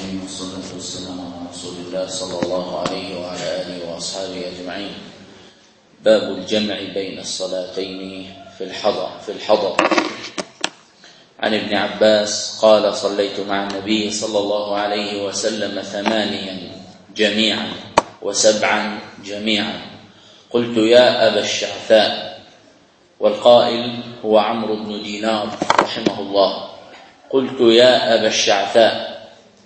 الرحيم، والصلاة والسلام على رسول الله صلى الله عليه وعلى آله وأصحابه أجمعين. باب الجمع بين الصلاتين في الحضر. عن ابن عباس قال: صليت مع النبي صلى الله عليه وسلم 8 جميعا و7 جميعا. قلت: يا أبا الشعثاء. والقائل هو عمرو بن دينار رحمه الله. قلت: يا أبا الشعثاء.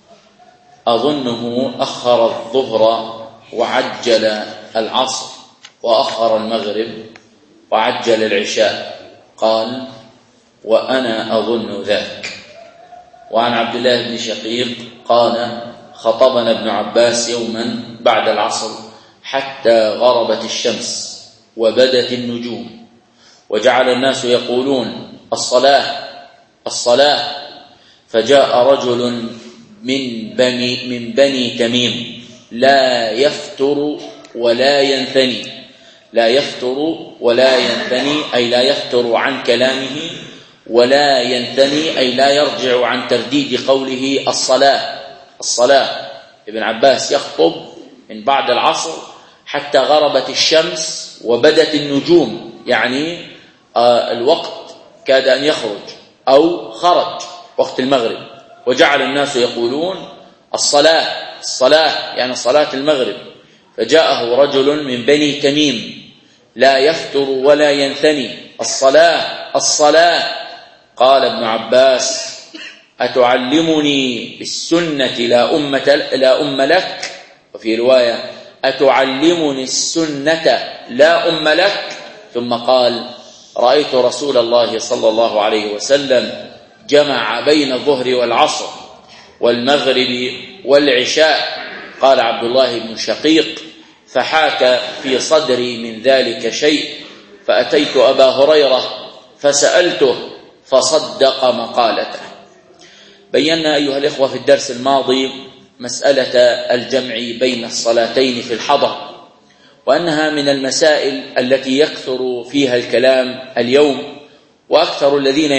أظنه أخر الظهر وعجل العصر، وأخر المغرب وعجل العشاء. قال: وأنا أظن ذاك. وعن عبد الله بن شقيق قال: خطبنا ابن عباس يوما بعد العصر حتى غربت الشمس وبدت النجوم، وجعل الناس يقولون: الصلاة الصلاة. فجاء رجل من بني تميم لا يفتر ولا ينثني. لا يفتر ولا ينثني أي لا يفتر عن كلامه، ولا ينثني أي لا يرجع عن ترديد قوله الصلاة الصلاة. ابن عباس يخطب من بعد العصر حتى غربت الشمس وبدت النجوم، يعني الوقت كاد أن يخرج أو خرج وقت المغرب، وجعل الناس يقولون: الصلاة الصلاة، يعني صلاة المغرب. فجاءه رجل من بني تميم لا يفتر ولا ينثني: الصلاة الصلاة. قال ابن عباس: أتعلمني بالسنة لا أم لك؟ وفي رواية: أتعلمني السنة لا أم لك؟ ثم قال: رأيت رسول الله صلى الله عليه وسلم جمع بين الظهر والعصر والمغرب والعشاء. قال عبد الله بن شقيق: فحاك في صدري من ذلك شيء، فأتيت أبا هريرة فسألته فصدق مقالته. بينا أيها الإخوة في الدرس الماضي مسألة الجمع بين الصلاتين في الحضر، وأنها من المسائل التي يكثر فيها الكلام اليوم، وأكثر الذين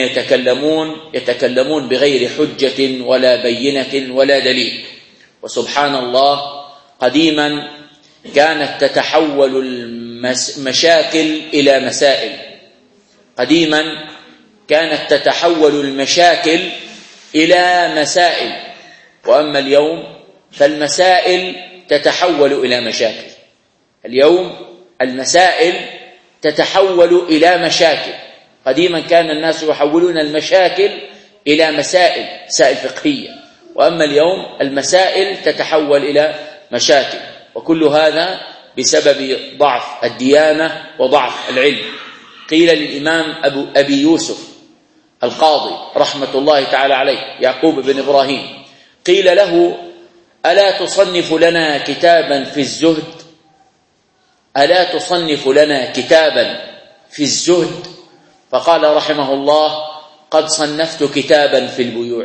يتكلمون بغير حجة ولا بينة ولا دليل. وسبحان الله، قديما كانت تتحول المشاكل إلى مسائل. قديما كانت تتحول المشاكل إلى مسائل، وأما اليوم فالمسائل تتحول إلى مشاكل. اليوم المسائل تتحول إلى مشاكل. قديما كان الناس يحولون المشاكل إلى مسائل فقهية، وأما اليوم المسائل تتحول إلى مشاكل، وكل هذا بسبب ضعف الديانة وضعف العلم. قيل للإمام أبي يوسف القاضي رحمة الله تعالى عليه يعقوب بن إبراهيم، قيل له: ألا تصنف لنا كتابا في الزهد؟ ألا تصنف لنا كتابا في الزهد؟ فقال رحمه الله: قد صنفت كتابا في البيوع.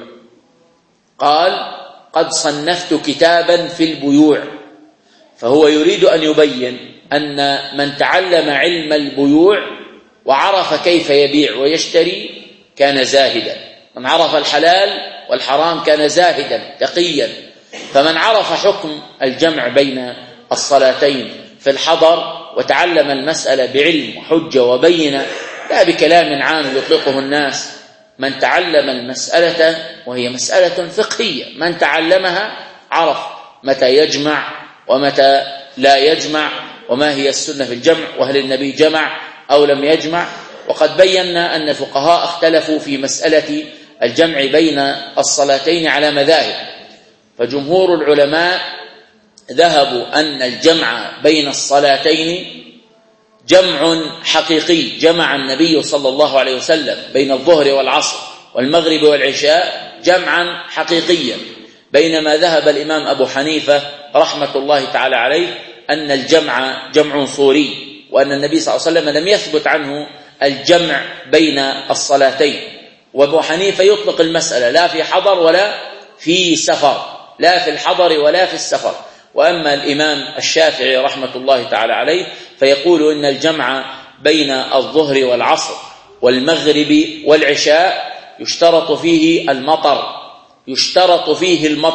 قال: قد صنفت كتابا في البيوع. فهو يريد أن يبين أن من تعلم علم البيوع وعرف كيف يبيع ويشتري كان زاهدا. من عرف الحلال والحرام كان زاهدا تقيا. فمن عرف حكم الجمع بين الصلاتين في الحضر وتعلم المسألة بعلم وحجة وبينة، لا بكلام عام يطلقه الناس، من تعلم المسألة وهي مسألة فقهية، من تعلمها عرف متى يجمع ومتى لا يجمع، وما هي السنة في الجمع، وهل النبي جمع أو لم يجمع. وقد بينا أن الفقهاء اختلفوا في مسألة الجمع بين الصلاتين على مذاهب. فجمهور العلماء ذهبوا أن الجمع بين الصلاتين جمع حقيقي، جمع النبي صلى الله عليه وسلم بين الظهر والعصر والمغرب والعشاء جمعا حقيقيا، بينما ذهب الإمام أبو حنيفة رحمة الله تعالى عليه أن الجمع جمع صوري، وأن النبي صلى الله عليه وسلم لم يثبت عنه الجمع بين الصلاتين. وأبو حنيفة يطلق المسألة لا في حضر ولا في سفر، لا في الحضر ولا في السفر. وأما الإمام الشافعي رحمة الله تعالى عليه فيقول إن الجمع بين الظهر والعصر والمغرب والعشاء يشترط فيه المطر،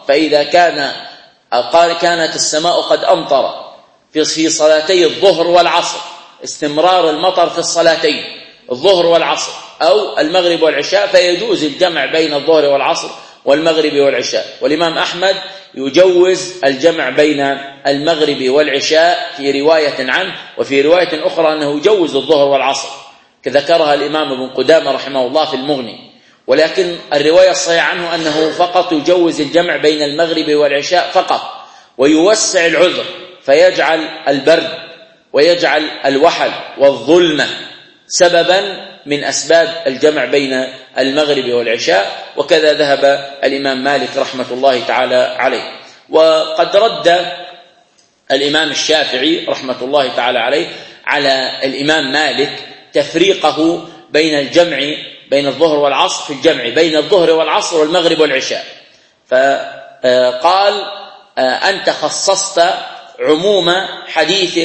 فإذا كانت السماء قد أمطر في صلاتي الظهر والعصر، استمرار المطر في الصلاتين الظهر والعصر أو المغرب والعشاء، فيجوز الجمع بين الظهر والعصر والمغرب والعشاء. والإمام أحمد يجوز الجمع بين المغرب والعشاء في رواية عنه، وفي رواية أخرى أنه يجوز الظهر والعصر، كذكرها الإمام ابن قدامة رحمه الله في المغني. ولكن الرواية الصحيحة عنه أنه فقط يجوز الجمع بين المغرب والعشاء فقط، ويوسع العذر فيجعل البرد ويجعل الوحل والظلمة سببا من أسباب الجمع بين المغرب والعشاء. وكذا ذهب الإمام مالك رحمة الله تعالى عليه. وقد رد الإمام الشافعي رحمة الله تعالى عليه على الإمام مالك تفريقه بين الجمع بين الظهر والعصر، في الجمع بين الظهر والعصر والمغرب والعشاء، فقال أنت خصصت عموم حديث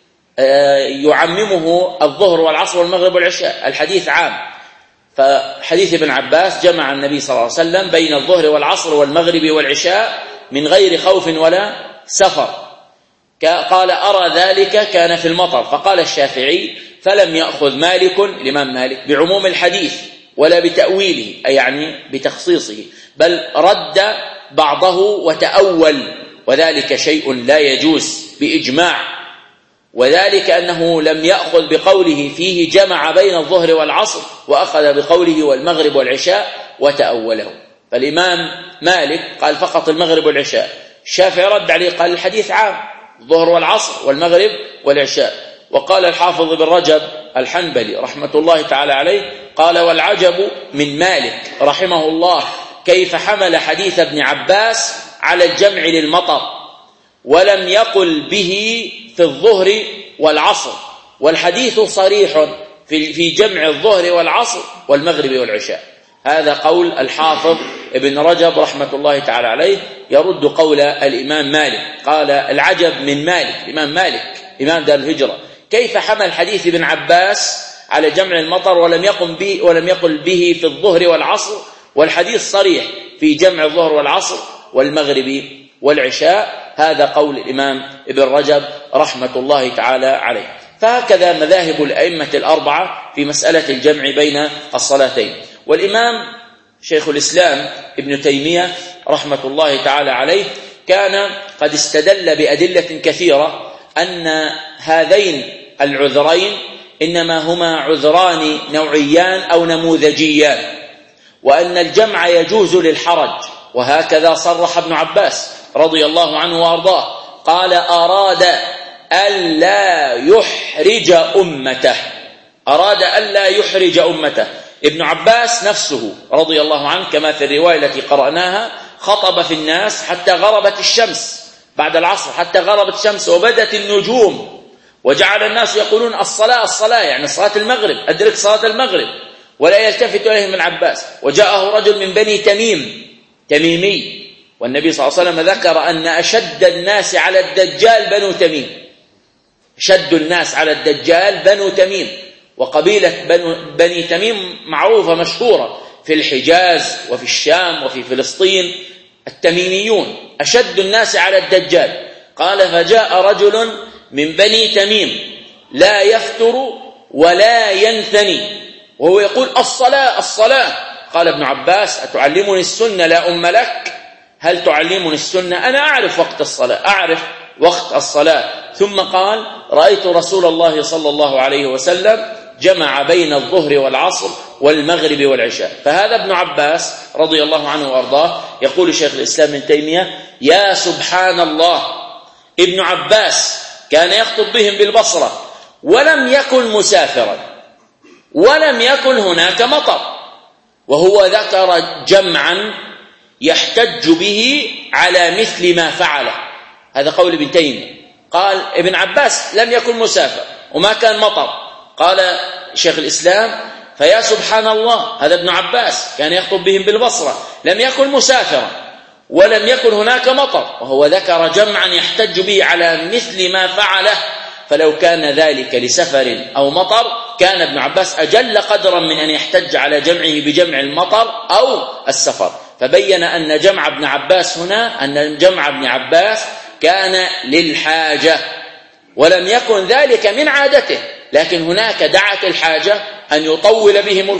يعممه الظهر والعصر والمغرب والعشاء، الحديث عام. فحديث ابن عباس جمع النبي صلى الله عليه وسلم بين الظهر والعصر والمغرب والعشاء من غير خوف ولا سفر، قال أرى ذلك كان في المطر. فقال الشافعي فلم يأخذ مالك الإمام مالك بعموم الحديث ولا بتأويله، أي يعني بتخصيصه، بل رد بعضه وتأول، وذلك شيء لا يجوز بإجماع، وذلك أنه لم يأخذ بقوله فيه جمع بين الظهر والعصر، وأخذ بقوله والمغرب والعشاء وتأوله. فالإمام مالك قال فقط المغرب والعشاء، الشافعي رد عليه قال الحديث عام، الظهر والعصر والمغرب والعشاء. وقال الحافظ بن رجب الحنبلي رحمة الله تعالى عليه قال والعجب من مالك رحمه الله كيف حمل حديث ابن عباس على الجمع للمطر ولم يقل به في الظهر والعصر، والحديث صريح في جمع الظهر والعصر والمغرب والعشاء. هذا قول الحافظ ابن رجب رحمة الله تعالى عليه يرد قول الإمام مالك. قال العجب من مالك، الإمام مالك إمام دار الهجرة، كيف حمل حديث ابن عباس على جمع المطر ولم يقل به في الظهر والعصر، والحديث صريح في جمع الظهر والعصر والمغرب والعشاء. هذا قول الإمام ابن رجب رحمة الله تعالى عليه. فهكذا مذاهب الأئمة الأربعة في مسألة الجمع بين الصلاتين. والإمام شيخ الإسلام ابن تيمية رحمة الله تعالى عليه كان قد استدل بأدلة كثيرة أن هذين العذرين إنما هما عذران نوعيان أو نموذجيان، وأن الجمع يجوز للحرج. وهكذا صرح ابن عباس رضي الله عنه وأرضاه، قال أراد ألا يحرج أمته، أراد ألا يحرج أمته. ابن عباس نفسه رضي الله عنه كما في الرواية التي قرأناها خطب في الناس حتى غربت الشمس، بعد العصر حتى غربت الشمس وبدت النجوم، وجعل الناس يقولون الصلاة الصلاة، يعني صلاة المغرب، أدرك صلاة المغرب، ولا يلتفت إليهم ابن عباس. وجاءه رجل من بني تميم تميمي، والنبي صلى الله عليه وسلم ذكر أن أشد الناس على الدجال بنو تميم، أشد الناس على الدجال بنو تميم. وقبيلة بني تميم معروفة مشهورة في الحجاز وفي الشام وفي فلسطين، التميميون أشد الناس على الدجال. قال فجاء رجل من بني تميم لا يفتر ولا ينثني وهو يقول الصلاة الصلاة. قال ابن عباس أتعلمني السنة لا أم لك؟ هل تعلمني السنة؟ أنا أعرف وقت الصلاة، أعرف وقت الصلاة. ثم قال رأيت رسول الله صلى الله عليه وسلم جمع بين الظهر والعصر والمغرب والعشاء. فهذا ابن عباس رضي الله عنه وأرضاه يقول شيخ الإسلام ابن تيمية يا سبحان الله، ابن عباس كان يخطب بهم بالبصرة ولم يكن مسافرا ولم يكن هناك مطر، وهو ذكر جمعا يحتج به على مثل ما فعله. هذا قول ابن تيمية، قال ابن عباس لم يكن مسافر وما كان مطر. قال شيخ الإسلام فيا سبحان الله، هذا ابن عباس كان يخطب بهم بالبصرة لم يكن مسافرا ولم يكن هناك مطر، وهو ذكر جمعا يحتج به على مثل ما فعله. فلو كان ذلك لسفر أو مطر كان ابن عباس أجل قدرا من أن يحتج على جمعه بجمع المطر أو السفر. فبين أن جمع ابن عباس هنا أن جمع ابن عباس كان للحاجة ولم يكن ذلك من عادته، لكن هناك دعت الحاجة أن يطول بهم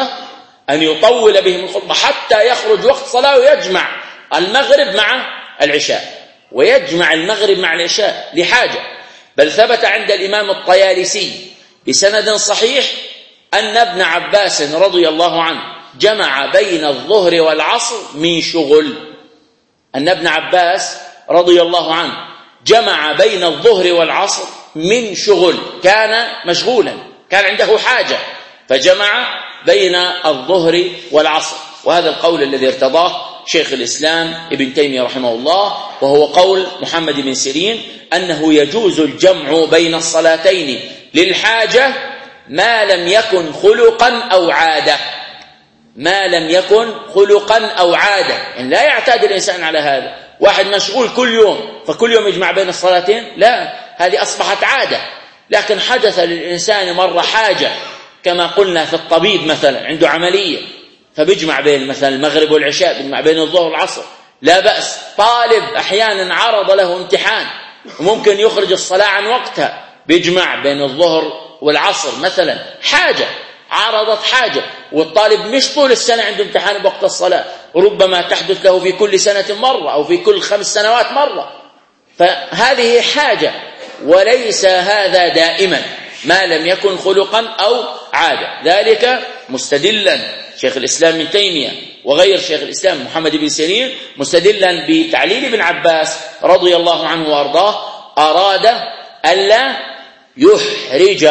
الخطبة حتى يخرج وقت صلاة ويجمع المغرب مع العشاء، ويجمع المغرب مع العشاء لحاجة. بل ثبت عند الإمام الطيالسي بسند صحيح أن ابن عباس رضي الله عنه جمع بين الظهر والعصر من شغل. أن ابن عباس رضي الله عنه جمع بين الظهر والعصر من شغل، كان مشغولا، كان عنده حاجة فجمع بين الظهر والعصر. وهذا القول الذي ارتضاه شيخ الإسلام ابن تيمية رحمه الله، وهو قول محمد بن سيرين أنه يجوز الجمع بين الصلاتين للحاجة ما لم يكن خلقا أو عادة. ما لم يكن خلقا أو عادة، يعني لا يعتاد الإنسان على هذا. واحد مشغول كل يوم فكل يوم يجمع بين الصلاتين، لا، هذه أصبحت عادة. لكن حدث للإنسان مرة حاجة، كما قلنا في الطبيب مثلا عنده عملية فبيجمع بين مثلا المغرب والعشاء، بيجمع بين الظهر والعصر، لا بأس. طالب أحيانا عرض له امتحان وممكن يخرج الصلاة عن وقتها، بيجمع بين الظهر والعصر مثلا، حاجة عرضت حاجة، والطالب مش طول السنة عنده امتحان بوقت الصلاة، ربما تحدث له في كل سنة مرة أو في كل 5 سنوات مرة، فهذه حاجة وليس هذا دائما ما لم يكن خلقا أو عادة. ذلك مستدلا شيخ الإسلام ابن تيمية وغير شيخ الإسلام محمد بن سيرين مستدلا بتعليل ابن عباس رضي الله عنه وأرضاه، أراد ألا يحرج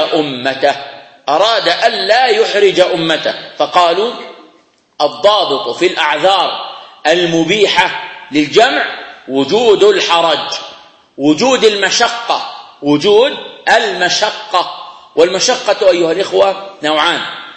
أمته، فقالوا الضابط في الأعذار المبيحة للجمع وجود الحرج، وجود المشقة، والمشقة أيها الإخوة نوعان.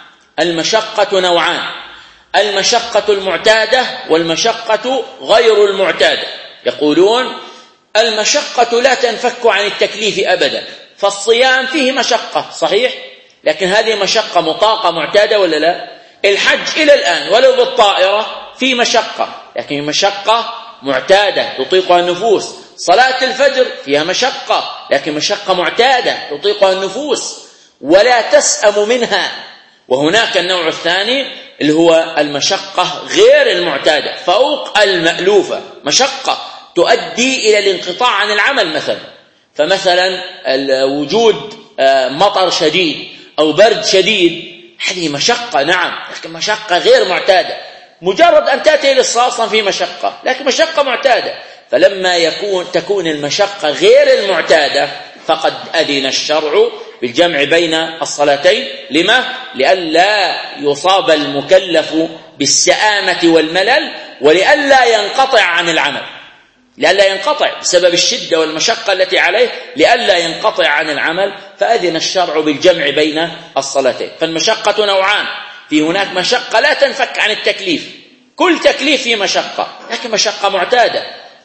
المشقة المعتادة والمشقة غير المعتادة. يقولون المشقة لا تنفك عن التكليف أبدا، فالصيام فيه مشقة صحيح، لكن هذه مشقة مطاقة معتادة ولا لا؟ الحج إلى الآن ولو بالطائرة فيه مشقة، لكن مشقة معتادة تطيقها النفوس. صلاة الفجر فيها مشقة، لكن مشقة معتادة تطيقها النفوس ولا تسأم منها. وهناك النوع الثاني اللي هو المشقة غير المعتادة فوق المألوفة، مشقة تؤدي إلى الانقطاع عن العمل مثلا. فمثلا وجود مطر شديد أو برد شديد، هذه مشقة نعم، لكن مشقة غير معتادة. مجرد أن تأتي للصلاة أصلا في مشقة، لكن مشقة معتادة. فلما تكون المشقة غير المعتادة فقد أذن الشرع بالجمع بين الصلاتين. لما؟ لئلا يصاب المكلف بالسآمة والملل، ولئلا ينقطع عن العمل، لئلا ينقطع بسبب الشدة والمشقة التي عليه، لئلا ينقطع عن العمل، فأذن الشرع بالجمع بين الصلاتين. فالمشقة نوعان، في هناك مشقة لا تنفك عن التكليف، كل تكليف فيه مشقة، لكن مشقة معتادة.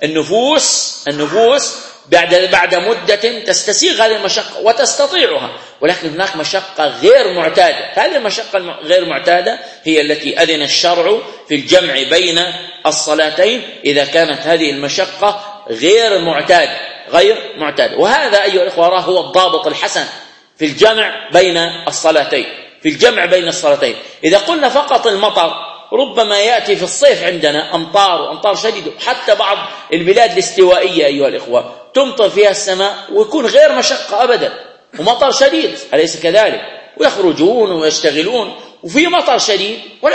النفوس بعد مدة تستسيغ هذه المشقة وتستطيعها، ولكن هناك مشقة غير معتادة. هذه المشقة الغير معتادة هي التي أذن الشرع في الجمع بين الصلاتين إذا كانت هذه المشقة غير معتادة. وهذا أيها الإخوة هو الضابط الحسن في الجمع بين الصلاتين. إذا قلنا فقط المطر، ربما يأتي في الصيف عندنا أمطار شديدة، حتى بعض البلاد الاستوائية أيها الإخوة تمطر فيها السماء ويكون غير مشقة أبدا، ومطر شديد، أليس كذلك؟ ويخرجون ويشتغلون وفي مطر شديد ولا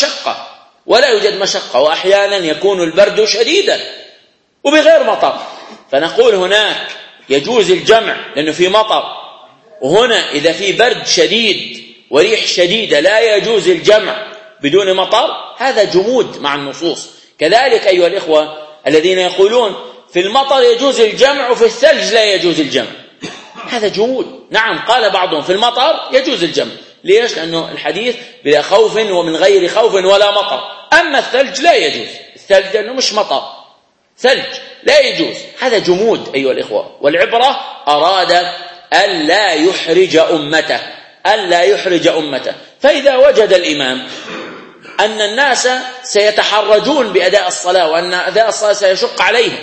يوجد مشقة، وأحيانا يكون البرد شديدا وبغير مطر. فنقول هناك يجوز الجمع لأنه في مطر، وهنا إذا في برد شديد وريح شديدة لا يجوز الجمع بدون مطر. هذا جمود مع النصوص. كذلك أيها الإخوة الذين يقولون في المطر يجوز الجمع وفي الثلج لا يجوز الجمع، هذا جمود. نعم قال بعضهم في المطر يجوز الجمع، ليش؟ لأنه الحديث بلا خوف ومن غير خوف ولا مطر. أما الثلج لا يجوز، الثلج لأنه مش مطر، ثلج لا يجوز. هذا جمود أيها الإخوة. والعبرة أراد ألا يحرج أمته. فإذا وجد الإمام أن الناس سيتحرجون بأداء الصلاة، وأن أداء الصلاة سيشق عليهم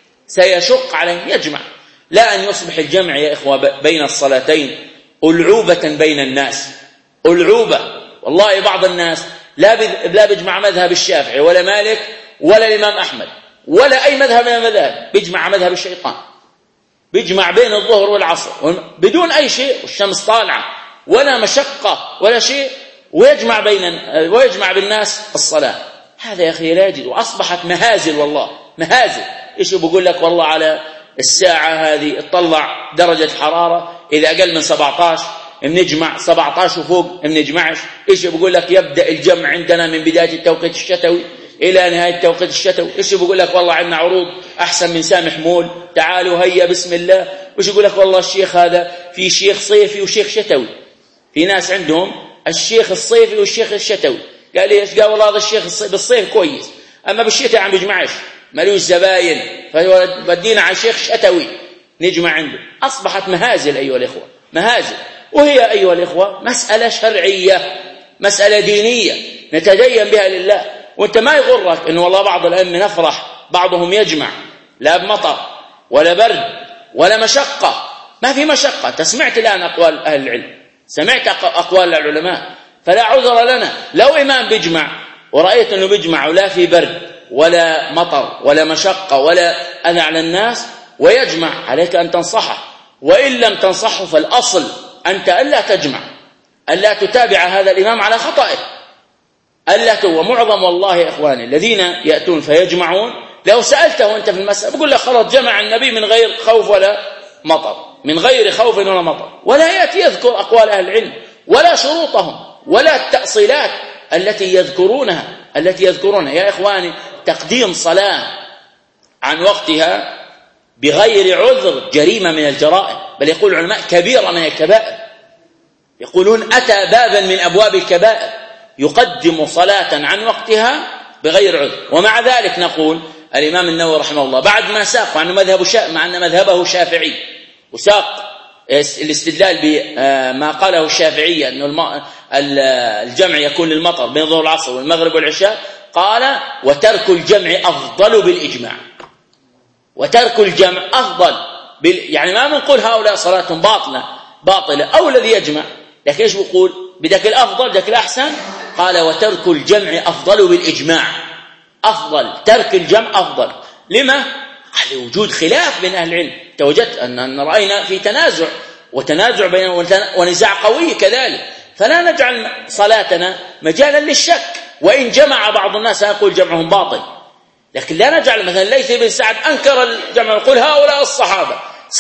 يجمع، لا أن يصبح الجمع يا إخوة بين الصلاتين ألعوبة بين الناس، ألعوبة. والله بعض الناس لا بيجمع مذهب الشافعي ولا مالك ولا الإمام أحمد ولا أي مذهب من المذاهب، بيجمع مذهب الشيطان، بيجمع بين الظهر والعصر بدون أي شيء، والشمس طالعة ولا مشقة ولا شيء، ويجمع بالناس الصلاة. هذا يا أخي لا يجد، وأصبحت مهازل، والله مهازل. إيش بقول لك؟ والله على الساعة هذه اطلع درجة حرارة، إذا أقل من 17 بنجمع، 17 وفوق بنجمعش. إيش بقول لك؟ يبدأ الجمع عندنا من بداية التوقيت الشتوي إلى نهاية التوقيت الشتوي. إيش بقول لك؟ والله عندنا عروض أحسن من سامح مول، تعالوا هيا بسم الله. وإيش يقول لك؟ والله الشيخ هذا في شيخ صيفي وشيخ شتوي، في ناس عندهم الشيخ الصيفي والشيخ الشتوي. قال لي إيش؟ قال والله هذا الشيخ بالصيف كويس، أما بالشتاء عم بيجمعش، ملوش زباين، فبدينا على شيخ شتوي نجمع عنده. أصبحت مهازل أيها الإخوة، مهازل. وهي أيها الإخوة مسألة شرعية، مسألة دينية نتدين بها لله. وانت ما يغرك إنه والله بعض الأئمة نفرح بعضهم يجمع لا بمطر ولا برد ولا مشقة، ما في مشقة. تسمعت الآن أقوال أهل العلم، سمعت أقوال العلماء، فلا عذر لنا. لو إمام بيجمع ورأيت أنه بيجمع ولا في برد ولا مطر ولا مشقة ولا أذى على الناس ويجمع، عليك أن تنصحه، وإن لم تنصحه فالأصل أنت ألا تجمع، ألا تتابع هذا الإمام على خطئه، ومعظم والله يا إخواني الذين يأتون فيجمعون، لو سألته أنت في المسألة بقول لك خلاص جمع النبي من غير خوف ولا مطر، من غير خوف ولا مطر، ولا يأتي يذكر أقوال أهل العلم ولا شروطهم ولا التأصيلات التي يذكرونها. يا إخواني تقديم صلاة عن وقتها بغير عذر جريمة من الجرائم، بل يقول العلماء كبيرة من الكبائر. يقولون أتى بابا من أبواب الكبائر يقدم صلاة عن وقتها بغير عذر. ومع ذلك نقول الإمام النووي رحمه الله بعد ما ساق مع أن مذهبه شافعي، وساق الاستدلال بما قاله الشافعية أن الجمع يكون للمطر بين الظهر والعصر والمغرب والعشاء، قال وترك الجمع أفضل بالإجماع. وترك الجمع أفضل يعني ما بنقول هؤلاء صلاة باطلة أو الذي يجمع، لكن إيش بقول؟ بدك الأفضل، بدك الأحسن. قال وترك الجمع أفضل بالإجماع، أفضل ترك الجمع أفضل. لما؟ قال وجود خلاف بين أهل العلم. توجدت أن رأينا في تنازع بين ونزاع قوي كذلك، فلا نجعل صلاتنا مجالا للشك. وإن جمع بعض الناس يقول جمعهم باطل، لكن لا نجعل مثلا ليث بن سعد أنكر الجمع، يقول هؤلاء الصحابة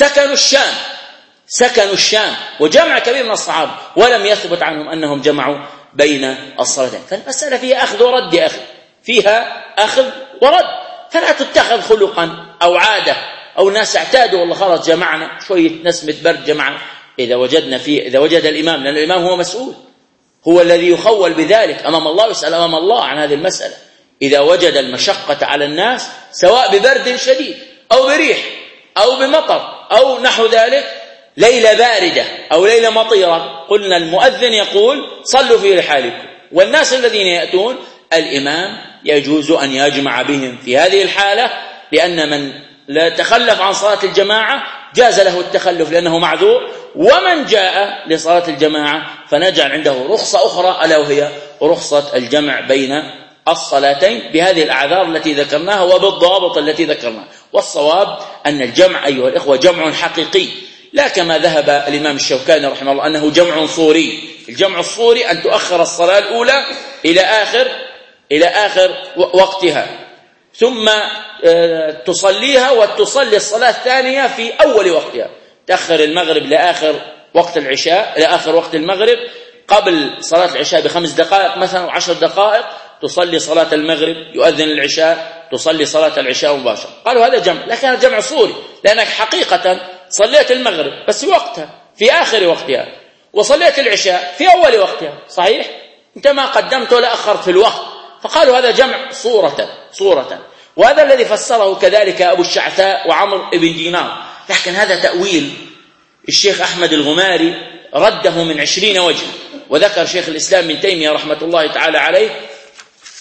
سكنوا الشام وجمع كبير من الصحابة ولم يثبت عنهم أنهم جمعوا بين الصلاتين. فالمسألة فيها أخذ ورد يا أخي، فيها أخذ ورد، فلا تتخذ خلقا أو عادة أو ناس اعتادوا والله خلاص جمعنا شوية نسمة برد جمعنا. إذا وجد الإمام، لأن الإمام هو مسؤول، هو الذي يخول بذلك أمام الله، يسأل أمام الله عن هذه المسألة. إذا وجد المشقة على الناس سواء ببرد شديد أو بريح أو بمطر أو نحو ذلك، ليلة باردة أو ليلة مطيرة، قلنا المؤذن يقول صلوا في رحالكم، والناس الذين يأتون الإمام يجوز أن يجمع بهم في هذه الحالة، لأن من لا تخلف عن صلاة الجماعة جاز له التخلف لأنه معذور، ومن جاء لصلاة الجماعة فنجعل عنده رخصة أخرى ألا وهي رخصة الجمع بين الصلاتين بهذه الأعذار التي ذكرناها وبالضوابط التي ذكرناها. والصواب أن الجمع أيها الإخوة جمع حقيقي، لا كما ذهب الإمام الشوكاني رحمه الله أنه جمع صوري. الجمع الصوري أن تؤخر الصلاة الأولى إلى آخر وقتها، ثم تصليها وتصلي الصلاة الثانية في أول وقتها، تأخر المغرب لآخر وقت العشاء، لآخر وقت المغرب، قبل صلاة العشاء ب5 دقائق مثلا و10 دقائق تصلي صلاة المغرب، يؤذن العشاء، تصلي صلاة العشاء مباشرة. قالوا هذا جمع، لكن هذا جمع صوري، لأنك حقيقة صليت المغرب بس في وقتها في آخر وقتها، وصليت العشاء في أول وقتها، صحيح؟ أنت ما قدمت ولا أخرت في الوقت، فقالوا هذا جمع صورة. وهذا الذي فسره كذلك أبو الشعثاء وعمر بن دينار، لكن هذا تأويل الشيخ أحمد الغماري رده من 20 وجه. وذكر شيخ الإسلام ابن تيمية رحمة الله تعالى عليه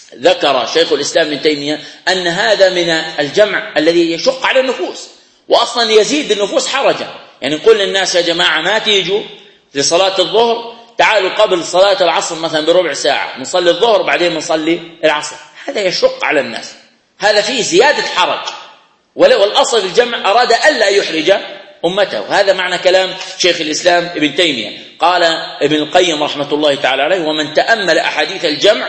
ذكر شيخ الإسلام ابن تيمية أن هذا من الجمع الذي يشق على النفوس، وأصلا يزيد النفوس حرجا. يعني نقول للناس يا جماعة ما تيجوا لصلاة الظهر، تعالوا قبل صلاة العصر مثلا بربع ساعة نصلي الظهر بعدين نصلي العصر، هذا يشق على الناس، هذا فيه زيادة حرج. والأصل في الجمع أراد ألا يحرج أمته. هذا معنى كلام شيخ الإسلام ابن تيمية. قال ابن القيم رحمة الله تعالى عليه: ومن تأمل أحاديث الجمع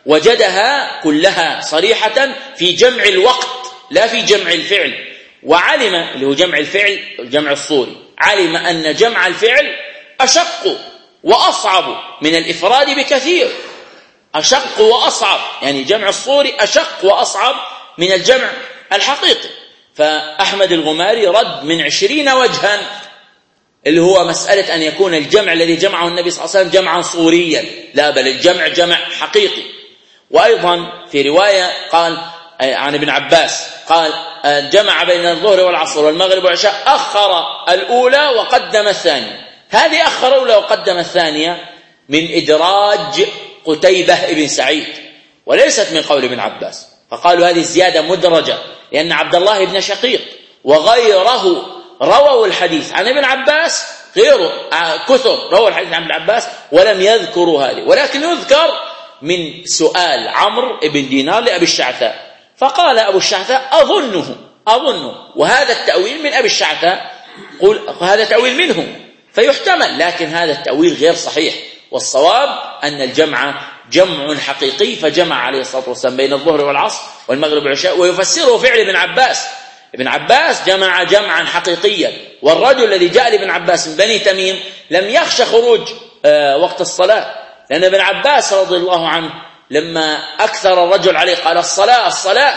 وجدها كلها صريحة في جمع الوقت لا في جمع الفعل، وعلم، اللي هو جمع الفعل الجمع الصوري، علم أن جمع الفعل أشق وأصعب من الإفراد بكثير. أشق وأصعب، يعني جمع الصوري أشق وأصعب من الجمع الحقيقي. فأحمد الغماري رد من 20 وجها، اللي هو مسألة أن يكون الجمع الذي جمعه النبي صلى الله عليه وسلم جمعا صوريا، لا بل الجمع جمع حقيقي. وأيضا في رواية قال عن ابن عباس قال: جمع بين الظهر والعصر والمغرب والعشاء، أخر الأولى وقدم الثانية. هذه أخر الأولى وقدم الثانية من إدراج قتيبة ابن سعيد، وليست من قول ابن عباس. فقالوا هذه الزيادة مدرجة، لأن عبد الله بن شقيق وغيره رووا الحديث عن ابن عباس، غيره كثر رووا الحديث عن ابن عباس ولم يذكروا هذه، ولكن يذكر من سؤال عمرو بن دينار لأبي الشعثاء، فقال أبو الشعثاء: أظنه، وهذا التأويل من أبي الشعثاء، قل هذا تأويل منه فيحتمل، لكن هذا التأويل غير صحيح. والصواب أن الجمع جمع حقيقي، فجمع عليه الصلاة والسلام بين الظهر والعصر والمغرب والعشاء، ويفسره فعل ابن عباس. ابن عباس جمع جمعا حقيقيا، والرجل الذي جاء لابن عباس من بني تميم لم يخش خروج وقت الصلاة، لأن ابن عباس رضي الله عنه لما أكثر الرجل عليه قال: الصلاة.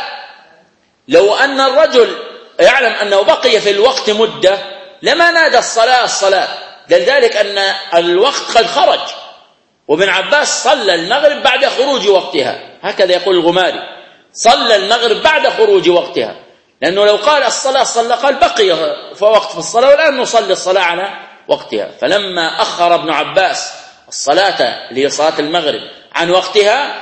لو أن الرجل يعلم أنه بقي في الوقت مدة لما نادى الصلاة، لذلك أن الوقت قد خرج. وابن عباس صلى المغرب بعد خروج وقتها، هكذا يقول الغماري، صلى المغرب بعد خروج وقتها، لأنه لو قال الصلاة قال بقي في وقت في الصلاة والآن نصلي الصلاة على وقتها. فلما أخر ابن عباس الصلاة اللي هي صلاة المغرب عن وقتها،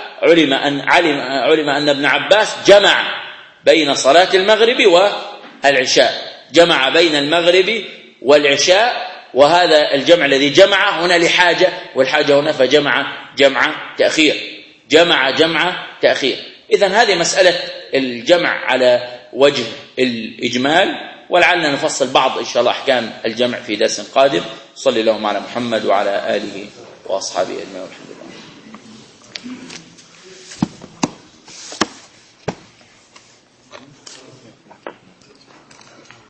علم أن ابن عباس جمع بين صلاة المغرب والعشاء، جمع بين المغرب والعشاء، وهذا الجمع الذي جمع هنا لحاجة، والحاجة هنا فجمع جمع تأخير. إذن هذه مسألة الجمع على وجه الإجمال، ولعلنا نفصل بعض إن شاء الله أحكام الجمع في درس قادم. صلى الله على محمد وعلى آله وأصحابه أجمعين.